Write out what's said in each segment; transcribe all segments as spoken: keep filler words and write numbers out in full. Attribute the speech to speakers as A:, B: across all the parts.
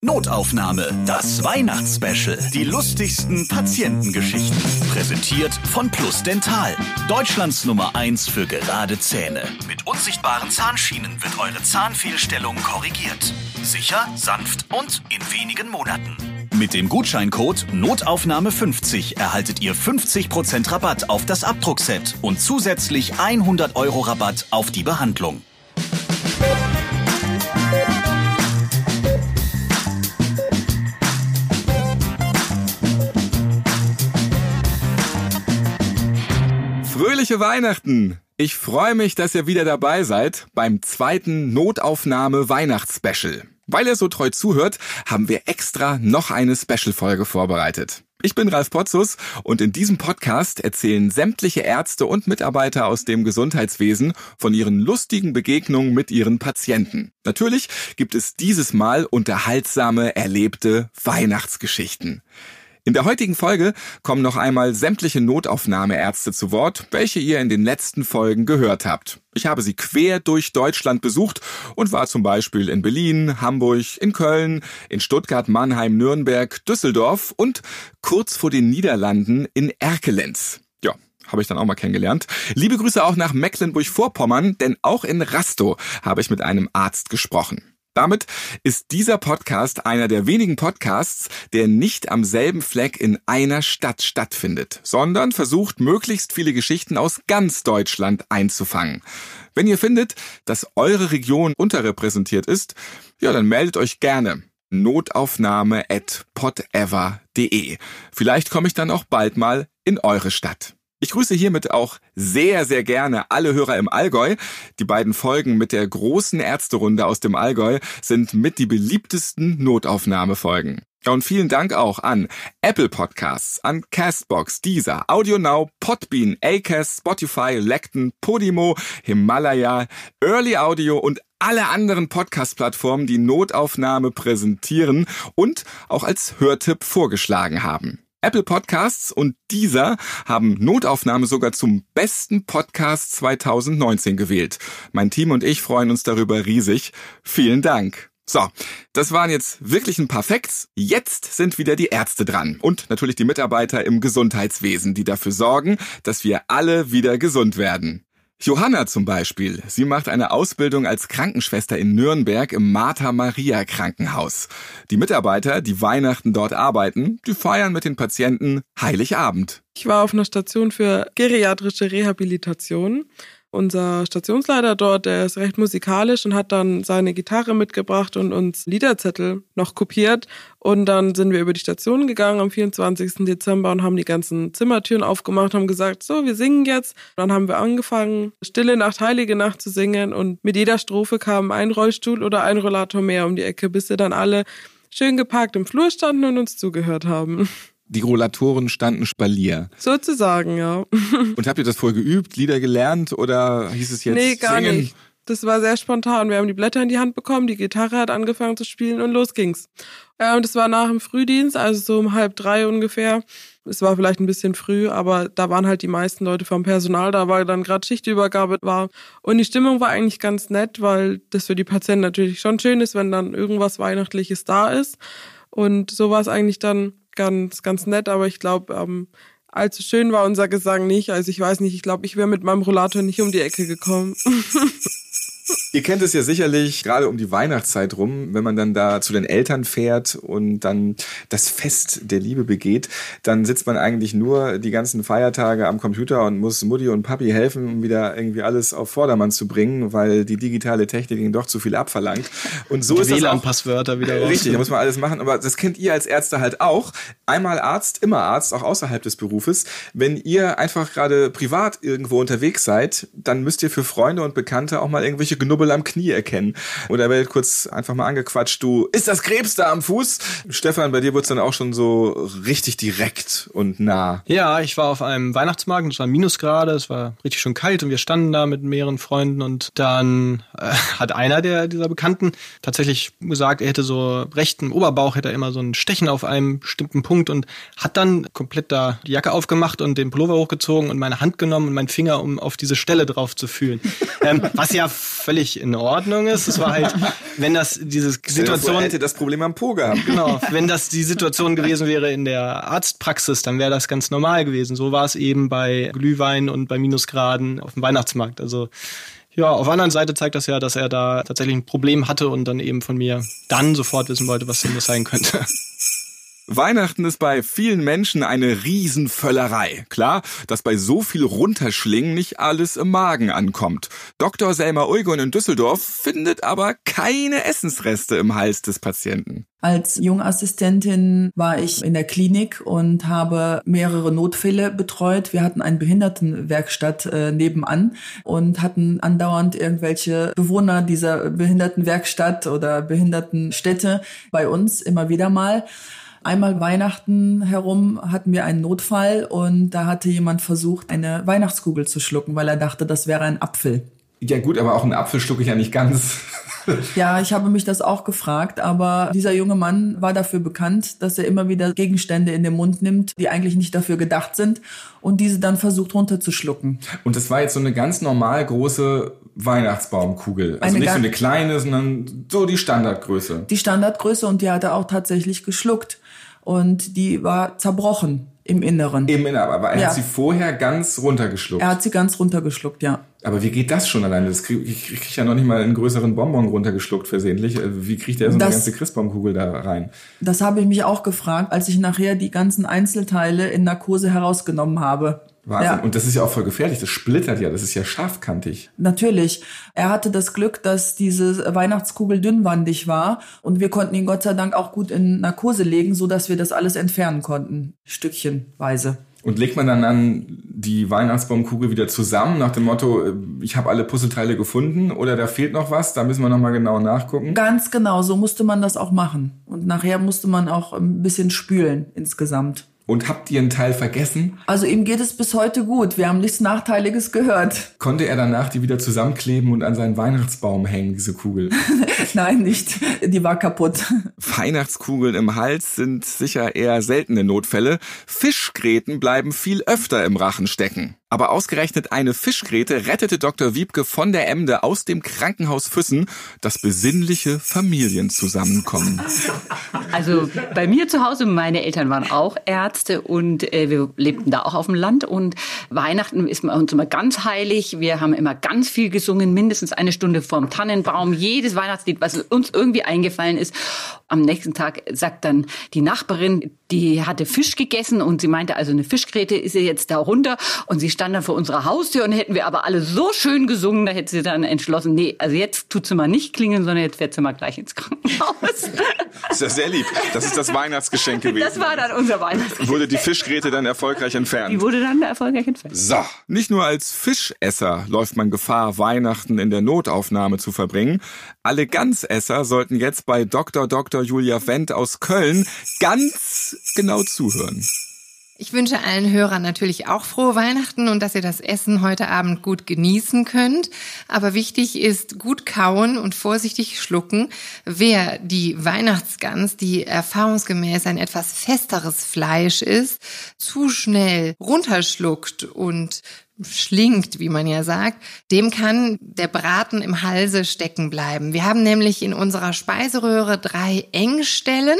A: Notaufnahme, das Weihnachtsspecial. Die lustigsten Patientengeschichten. Präsentiert von Plus Dental. Deutschlands Nummer eins für gerade Zähne. Mit unsichtbaren Zahnschienen wird eure Zahnfehlstellung korrigiert. Sicher, sanft und in wenigen Monaten. Mit dem Gutscheincode Notaufnahme fünfzig erhaltet ihr fünfzig Prozent Rabatt auf das Abdruckset und zusätzlich hundert Euro Rabatt auf die Behandlung.
B: Fröhliche Weihnachten! Ich freue mich, dass ihr wieder dabei seid beim zweiten Notaufnahme-Weihnachtsspecial. Weil ihr so treu zuhört, haben wir extra noch eine Special-Folge vorbereitet. Ich bin Ralf Potzus und in diesem Podcast erzählen sämtliche Ärzte und Mitarbeiter aus dem Gesundheitswesen von ihren lustigen Begegnungen mit ihren Patienten. Natürlich gibt es dieses Mal unterhaltsame, erlebte Weihnachtsgeschichten. In der heutigen Folge kommen noch einmal sämtliche Notaufnahmeärzte zu Wort, welche ihr in den letzten Folgen gehört habt. Ich habe sie quer durch Deutschland besucht und war zum Beispiel in Berlin, Hamburg, in Köln, in Stuttgart, Mannheim, Nürnberg, Düsseldorf und kurz vor den Niederlanden in Erkelenz. Ja, habe ich dann auch mal kennengelernt. Liebe Grüße auch nach Mecklenburg-Vorpommern, denn auch in Rastow habe ich mit einem Arzt gesprochen. Damit ist dieser Podcast einer der wenigen Podcasts, der nicht am selben Fleck in einer Stadt stattfindet, sondern versucht, möglichst viele Geschichten aus ganz Deutschland einzufangen. Wenn ihr findet, dass eure Region unterrepräsentiert ist, ja, dann meldet euch gerne. Notaufnahme at podever punkt de. Vielleicht komme ich dann auch bald mal in eure Stadt. Ich grüße hiermit auch sehr, sehr gerne alle Hörer im Allgäu. Die beiden Folgen mit der großen Ärzterunde aus dem Allgäu sind mit die beliebtesten Notaufnahmefolgen. Und vielen Dank auch an Apple Podcasts, an Castbox, Deezer, AudioNow, Podbean, Acast, Spotify, Lekton, Podimo, Himalaya, Early Audio und alle anderen Podcast-Plattformen, die Notaufnahme präsentieren und auch als Hörtipp vorgeschlagen haben. Apple Podcasts und Deezer haben Notaufnahme sogar zum besten Podcast zwanzig neunzehn gewählt. Mein Team und ich freuen uns darüber riesig. Vielen Dank. So, das waren jetzt wirklich ein paar Facts. Jetzt sind wieder die Ärzte dran und natürlich die Mitarbeiter im Gesundheitswesen, die dafür sorgen, dass wir alle wieder gesund werden. Johanna zum Beispiel, sie macht eine Ausbildung als Krankenschwester in Nürnberg im Martha-Maria-Krankenhaus. Die Mitarbeiter, die Weihnachten dort arbeiten, die feiern mit den Patienten Heiligabend.
C: Ich war auf einer Station für geriatrische Rehabilitation. Unser Stationsleiter dort, der ist recht musikalisch und hat dann seine Gitarre mitgebracht und uns Liederzettel noch kopiert. Und dann sind wir über die Station gegangen am vierundzwanzigsten Dezember und haben die ganzen Zimmertüren aufgemacht, haben gesagt, so, wir singen jetzt. Dann haben wir angefangen, Stille Nacht, Heilige Nacht zu singen und mit jeder Strophe kam ein Rollstuhl oder ein Rollator mehr um die Ecke, bis sie dann alle schön geparkt im Flur standen und uns zugehört haben.
B: Die Rollatoren standen Spalier.
C: Sozusagen, ja.
B: Und habt ihr das vorher geübt, Lieder gelernt oder hieß es jetzt
C: Nee, gar
B: singen?
C: nicht. Das war sehr spontan. Wir haben die Blätter in die Hand bekommen, die Gitarre hat angefangen zu spielen und los ging's. Ja, und es war nach dem Frühdienst, also so um halb drei ungefähr. Es war vielleicht ein bisschen früh, aber da waren halt die meisten Leute vom Personal da, weil dann gerade Schichtübergabe war. Und die Stimmung war eigentlich ganz nett, weil das für die Patienten natürlich schon schön ist, wenn dann irgendwas Weihnachtliches da ist. Und so war es eigentlich dann ganz, ganz nett, aber ich glaube, ähm, allzu schön war unser Gesang nicht. Also ich weiß nicht, ich glaube, ich wäre mit meinem Rollator nicht um die Ecke gekommen.
B: Ihr kennt es ja sicherlich, gerade um die Weihnachtszeit rum, wenn man dann da zu den Eltern fährt und dann das Fest der Liebe begeht, dann sitzt man eigentlich nur die ganzen Feiertage am Computer und muss Mutti und Papi helfen, um wieder irgendwie alles auf Vordermann zu bringen, weil die digitale Technik ihnen doch zu viel abverlangt. Und so
D: die
B: ist das
D: W L A
B: auch.
D: N-Passwörter wieder raus.
B: Richtig, da muss man alles machen, aber das kennt ihr als Ärzte halt auch. Einmal Arzt, immer Arzt, auch außerhalb des Berufes. Wenn ihr einfach gerade privat irgendwo unterwegs seid, dann müsst ihr für Freunde und Bekannte auch mal irgendwelche Knubbel am Knie erkennen. Oder werdet kurz einfach mal angequatscht, du, ist das Krebs da am Fuß? Stefan, bei dir wird's dann auch schon so richtig direkt und nah.
D: Ja, ich war auf einem Weihnachtsmarkt, es war Minusgrade, es war richtig schön kalt und wir standen da mit mehreren Freunden und dann äh, hat einer der dieser Bekannten tatsächlich gesagt, er hätte so rechten Oberbauch, hätte er immer so ein Stechen auf einem bestimmten Punkt und hat dann komplett da die Jacke aufgemacht und den Pullover hochgezogen und meine Hand genommen und meinen Finger, um auf diese Stelle drauf zu fühlen. ähm, was ja völlig in Ordnung ist. Es war halt, wenn das diese Situation...
B: Er hätte das Problem am Po gehabt.
D: Genau, wenn das die Situation gewesen wäre in der Arztpraxis, dann wäre das ganz normal gewesen. So war es eben bei Glühwein und bei Minusgraden auf dem Weihnachtsmarkt. Also ja, auf der anderen Seite zeigt das ja, dass er da tatsächlich ein Problem hatte und dann eben von mir dann sofort wissen wollte, was denn das sein könnte.
B: Weihnachten ist bei vielen Menschen eine Riesenvöllerei. Klar, dass bei so viel Runterschlingen nicht alles im Magen ankommt. Doktor Selma Uygun in Düsseldorf findet aber keine Essensreste im Hals des Patienten.
E: Als Jungassistentin war ich in der Klinik und habe mehrere Notfälle betreut. Wir hatten eine Behindertenwerkstatt äh, nebenan und hatten andauernd irgendwelche Bewohner dieser Behindertenwerkstatt oder Behindertenstätte bei uns immer wieder mal. Einmal Weihnachten herum hatten wir einen Notfall und da hatte jemand versucht, eine Weihnachtskugel zu schlucken, weil er dachte, das wäre ein Apfel.
B: Ja gut, aber auch einen Apfel schlucke ich ja nicht ganz.
E: Ja, ich habe mich das auch gefragt, aber dieser junge Mann war dafür bekannt, dass er immer wieder Gegenstände in den Mund nimmt, die eigentlich nicht dafür gedacht sind und diese dann versucht runterzuschlucken.
B: Und das war jetzt so eine ganz normal große Weihnachtsbaumkugel. Also
E: Eine
B: nicht
E: ga-
B: so eine kleine, sondern so die Standardgröße.
E: Die Standardgröße und die hat er auch tatsächlich geschluckt und die war zerbrochen im Inneren.
B: Im Inneren, aber er
E: Ja.
B: hat sie vorher ganz runtergeschluckt.
E: Er hat sie ganz runtergeschluckt, ja.
B: Aber wie geht das schon alleine? Das krieg, ich kriege ja noch nicht mal einen größeren Bonbon runtergeschluckt versehentlich. Wie kriegt er so eine
E: Das-
B: ganze Christbaumkugel da rein?
E: Das habe ich mich auch gefragt, als ich nachher die ganzen Einzelteile in Narkose herausgenommen habe.
B: Wahnsinn.
E: Ja.
B: Und das ist ja auch voll gefährlich. Das splittert ja. Das ist ja scharfkantig.
E: Natürlich. Er hatte das Glück, dass diese Weihnachtskugel dünnwandig war und wir konnten ihn Gott sei Dank auch gut in Narkose legen, so dass wir das alles entfernen konnten, stückchenweise.
B: Und legt man dann an die Weihnachtsbaumkugel wieder zusammen nach dem Motto, ich habe alle Puzzleteile gefunden oder da fehlt noch was, da müssen wir nochmal genau nachgucken?
E: Ganz genau, so musste man das auch machen. Und nachher musste man auch ein bisschen spülen insgesamt.
B: Und habt ihr einen Teil vergessen?
E: Also ihm geht es bis heute gut. Wir haben nichts Nachteiliges gehört.
B: Konnte er danach die wieder zusammenkleben und an seinen Weihnachtsbaum hängen, diese Kugel?
E: Nein, nicht. Die war kaputt.
B: Weihnachtskugeln im Hals sind sicher eher seltene Notfälle. Fischgräten bleiben viel öfter im Rachen stecken. Aber ausgerechnet eine Fischgräte rettete Doktor Wiebke von der Emde aus dem Krankenhaus Füssen, das besinnliche Familienzusammenkommen.
F: Also bei mir zu Hause, meine Eltern waren auch Ärzte und äh, wir lebten da auch auf dem Land und Weihnachten ist bei uns immer ganz heilig. Wir haben immer ganz viel gesungen, mindestens eine Stunde vorm Tannenbaum, jedes Weihnachtslied, was uns irgendwie eingefallen ist. Am nächsten Tag sagt dann die Nachbarin, die hatte Fisch gegessen und sie meinte, also eine Fischgräte ist sie jetzt da runter und sie stand dann vor unserer Haustür und hätten wir aber alle so schön gesungen, da hätte sie dann entschlossen, nee, also jetzt tut sie mal nicht klingeln, sondern jetzt fährt sie mal gleich ins Krankenhaus.
B: Das ist ja sehr lieb. Das ist das Weihnachtsgeschenk gewesen.
F: Das war dann unser Weihnachtsgeschenk.
B: Wurde die Fischgräte dann erfolgreich entfernt?
F: Die wurde dann erfolgreich entfernt.
B: So, nicht nur als Fischesser läuft man Gefahr, Weihnachten in der Notaufnahme zu verbringen. Alle Gansesser sollten jetzt bei Doktor Doktor Julia Wendt aus Köln ganz genau zuhören.
G: Ich wünsche allen Hörern natürlich auch frohe Weihnachten und dass ihr das Essen heute Abend gut genießen könnt. Aber wichtig ist, gut kauen und vorsichtig schlucken. Wer die Weihnachtsgans, die erfahrungsgemäß ein etwas festeres Fleisch ist, zu schnell runterschluckt und schlingt, wie man ja sagt, dem kann der Braten im Halse stecken bleiben. Wir haben nämlich in unserer Speiseröhre drei Engstellen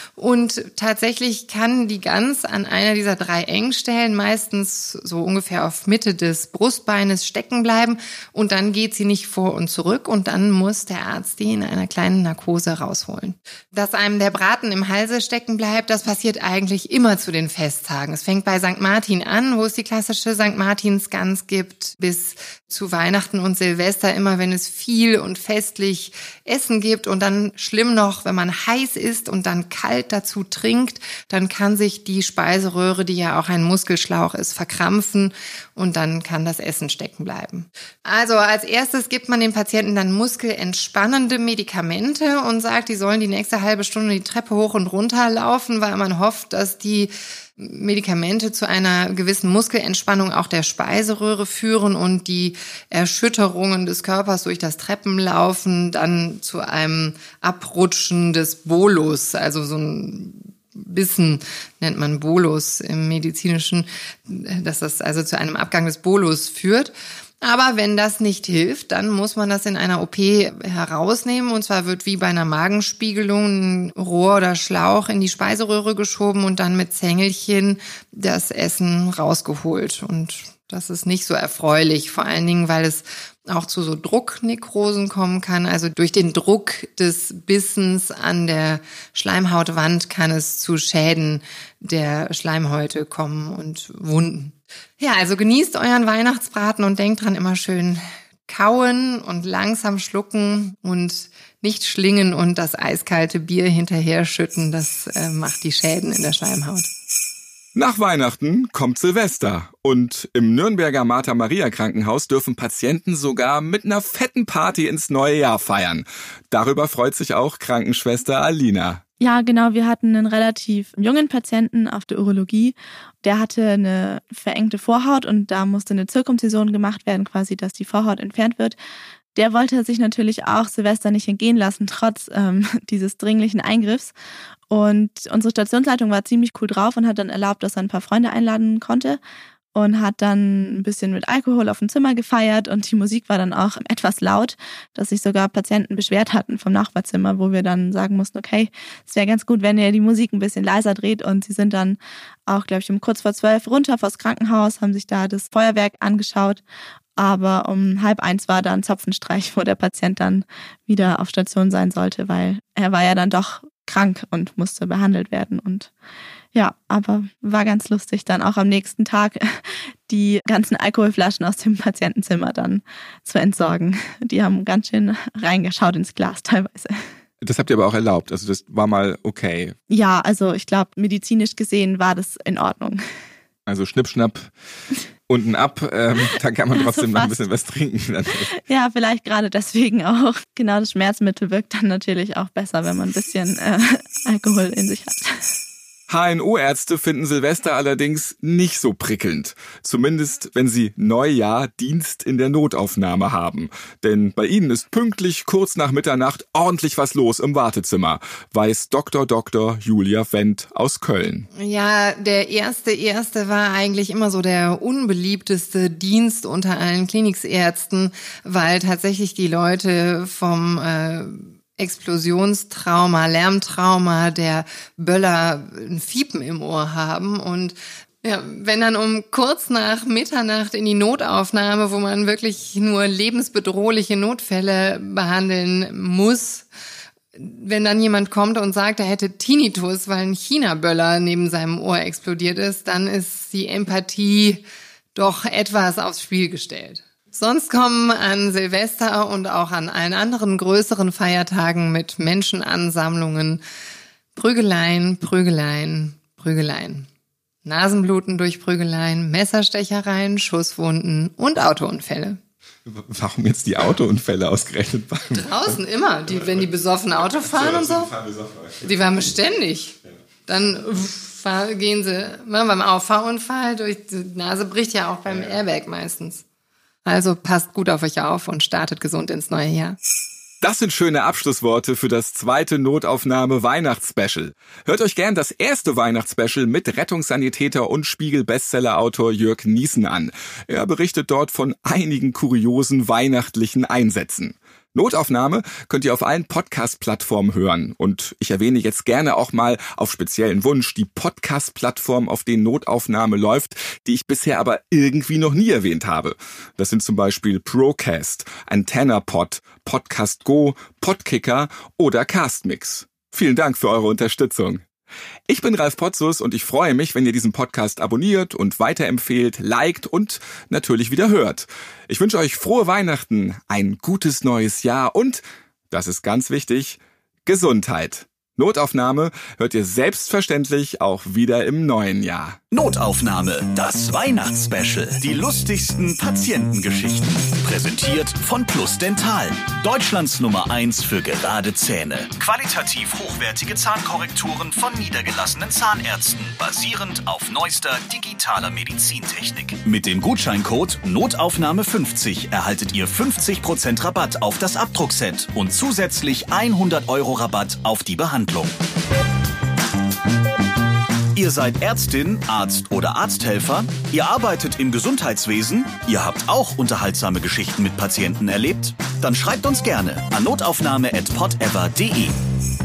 G: und tatsächlich kann die Gans an einer dieser drei Engstellen meistens so ungefähr auf Mitte des Brustbeines stecken bleiben und dann geht sie nicht vor und zurück und dann muss der Arzt die in einer kleinen Narkose rausholen. Dass einem der Braten im Halse stecken bleibt, das passiert eigentlich immer zu den Festtagen. Es fängt bei Sankt Martin an, wo es die klassische Sankt Martins Gans gibt, bis zu Weihnachten und Silvester, immer wenn es viel und festlich Essen gibt und dann schlimm noch, wenn man heiß isst und dann kalt dazu trinkt, dann kann sich die Speiseröhre, die ja auch ein Muskelschlauch ist, verkrampfen und dann kann das Essen stecken bleiben. Also als erstes gibt man den Patienten dann muskelentspannende Medikamente und sagt, die sollen die nächste halbe Stunde die Treppe hoch und runter laufen, weil man hofft, dass die Medikamente zu einer gewissen Muskelentspannung auch der Speiseröhre führen und die Erschütterungen des Körpers durch das Treppenlaufen dann zu einem Abrutschen des Bolus, also so ein Bissen nennt man Bolus im Medizinischen, dass das also zu einem Abgang des Bolus führt. Aber wenn das nicht hilft, dann muss man das in einer O P herausnehmen. Und zwar wird wie bei einer Magenspiegelung ein Rohr oder Schlauch in die Speiseröhre geschoben und dann mit Zängelchen das Essen rausgeholt. Und das ist nicht so erfreulich, vor allen Dingen, weil es auch zu so Drucknekrosen kommen kann. Also durch den Druck des Bissens an der Schleimhautwand kann es zu Schäden der Schleimhäute kommen und Wunden. Ja, also genießt euren Weihnachtsbraten und denkt dran, immer schön kauen und langsam schlucken und nicht schlingen und das eiskalte Bier hinterher schütten. Das äh, macht die Schäden in der Schleimhaut.
B: Nach Weihnachten kommt Silvester und im Nürnberger Martha-Maria-Krankenhaus dürfen Patienten sogar mit einer fetten Party ins neue Jahr feiern. Darüber freut sich auch Krankenschwester Alina.
H: Ja, genau. Wir hatten einen relativ jungen Patienten auf der Urologie. Der hatte eine verengte Vorhaut und da musste eine Zirkumzision gemacht werden, quasi, dass die Vorhaut entfernt wird. Der wollte sich natürlich auch Silvester nicht entgehen lassen, trotz ähm, dieses dringlichen Eingriffs. Und unsere Stationsleitung war ziemlich cool drauf und hat dann erlaubt, dass er ein paar Freunde einladen konnte. Und hat dann ein bisschen mit Alkohol auf dem Zimmer gefeiert und die Musik war dann auch etwas laut, dass sich sogar Patienten beschwert hatten vom Nachbarzimmer, wo wir dann sagen mussten, okay, es wäre ganz gut, wenn ihr die Musik ein bisschen leiser dreht. Und sie sind dann auch, glaube ich, um kurz vor zwölf runter vors Krankenhaus, haben sich da das Feuerwerk angeschaut. Aber um halb eins war da ein Zapfenstreich, wo der Patient dann wieder auf Station sein sollte, weil er war ja dann doch krank und musste behandelt werden. Und ja, aber war ganz lustig, dann auch am nächsten Tag die ganzen Alkoholflaschen aus dem Patientenzimmer dann zu entsorgen. Die haben ganz schön reingeschaut ins Glas teilweise.
B: Das habt ihr aber auch erlaubt, also das war mal okay.
H: Ja, also ich glaube, medizinisch gesehen war das in Ordnung.
B: Also Schnipp, Schnapp, unten ab, ähm, da kann man trotzdem also noch ein bisschen was trinken.
H: Ja, vielleicht gerade deswegen auch. Genau, das Schmerzmittel wirkt dann natürlich auch besser, wenn man ein bisschen äh, Alkohol in sich hat.
B: H N O-Ärzte finden Silvester allerdings nicht so prickelnd. Zumindest, wenn sie Neujahr Dienst in der Notaufnahme haben. Denn bei ihnen ist pünktlich kurz nach Mitternacht ordentlich was los im Wartezimmer, weiß Doktor Doktor Julia Wendt aus Köln.
G: Ja, der erste Erste war eigentlich immer so der unbeliebteste Dienst unter allen Kliniksärzten, weil tatsächlich die Leute vom äh, Explosionstrauma, Lärmtrauma, der Böller ein Fiepen im Ohr haben und ja, wenn dann um kurz nach Mitternacht in die Notaufnahme, wo man wirklich nur lebensbedrohliche Notfälle behandeln muss, wenn dann jemand kommt und sagt, er hätte Tinnitus, weil ein China-Böller neben seinem Ohr explodiert ist, dann ist die Empathie doch etwas aufs Spiel gestellt. Sonst kommen an Silvester und auch an allen anderen größeren Feiertagen mit Menschenansammlungen Prügeleien, Prügeleien, Prügeleien. Nasenbluten durch Prügeleien, Messerstechereien, Schusswunden und Autounfälle.
B: Warum jetzt die Autounfälle ausgerechnet?
G: Draußen immer, die, wenn die besoffen Auto fahren und so. Die waren ständig. Dann gehen sie beim Auffahrunfall, durch die Nase bricht ja auch beim Airbag meistens. Also passt gut auf euch auf und startet gesund ins neue Jahr.
B: Das sind schöne Abschlussworte für das zweite Notaufnahme-Weihnachtsspecial. Hört euch gern das erste Weihnachtsspecial mit Rettungssanitäter und Spiegel-Bestseller-Autor Jörg Niesen an. Er berichtet dort von einigen kuriosen weihnachtlichen Einsätzen. Notaufnahme könnt ihr auf allen Podcast-Plattformen hören. Und ich erwähne jetzt gerne auch mal auf speziellen Wunsch die Podcast-Plattform, auf denen Notaufnahme läuft, die ich bisher aber irgendwie noch nie erwähnt habe. Das sind zum Beispiel Procast, AntennaPod, Podcast Go, Podkicker oder Castmix. Vielen Dank für eure Unterstützung. Ich bin Ralf Potzus und ich freue mich, wenn ihr diesen Podcast abonniert und weiterempfehlt, liked und natürlich wieder hört. Ich wünsche euch frohe Weihnachten, ein gutes neues Jahr und, das ist ganz wichtig, Gesundheit. Notaufnahme hört ihr selbstverständlich auch wieder im neuen Jahr.
A: Notaufnahme, das Weihnachtsspecial. Die lustigsten Patientengeschichten. Präsentiert von Plus Dental. Deutschlands Nummer eins für gerade Zähne. Qualitativ hochwertige Zahnkorrekturen von niedergelassenen Zahnärzten. Basierend auf neuester digitaler Medizintechnik. Mit dem Gutscheincode Notaufnahme fünfzig erhaltet ihr fünfzig Prozent Rabatt auf das Abdruckset und zusätzlich hundert Euro Rabatt auf die Behandlung. Ihr seid Ärztin, Arzt oder Arzthelfer? Ihr arbeitet im Gesundheitswesen? Ihr habt auch unterhaltsame Geschichten mit Patienten erlebt? Dann schreibt uns gerne an notaufnahme at podever punkt de.